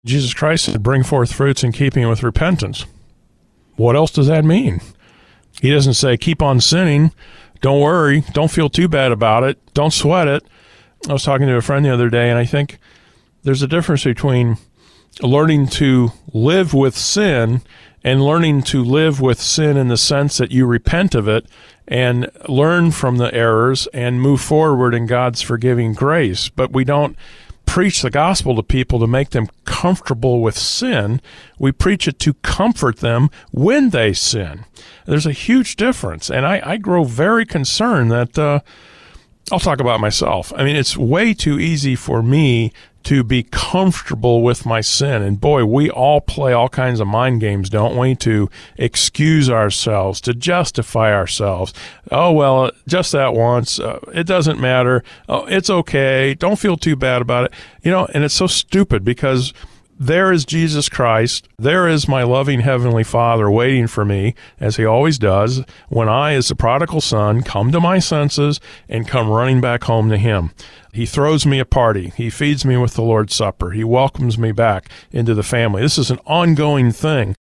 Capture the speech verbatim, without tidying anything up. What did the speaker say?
Jesus Christ said, bring forth fruits in keeping with repentance. What else does that mean? He doesn't say, keep on sinning. Don't worry. Don't feel too bad about it. Don't sweat it. I was talking to a friend the other day, and I think there's a difference between learning to live with sin and learning to live with sin in the sense that you repent of it and learn from the errors and move forward in God's forgiving grace. But we don't preach the gospel to people to make them comfortable with sin. We preach it to comfort them when they sin. There's a huge difference, and I, I grow very concerned that, uh, I'll talk about myself. I mean, it's way too easy for me to be comfortable with my sin. And boy, we all play all kinds of mind games, don't we, to excuse ourselves, to justify ourselves. Oh, well, just that once. Uh, it doesn't matter. Oh, it's okay. Don't feel too bad about it. You know, and it's so stupid because there is Jesus Christ. There is my loving Heavenly Father waiting for me, as he always does, when I, as the prodigal son, come to my senses and come running back home to him. He throws me a party. He feeds me with the Lord's Supper. He welcomes me back into the family. This is an ongoing thing.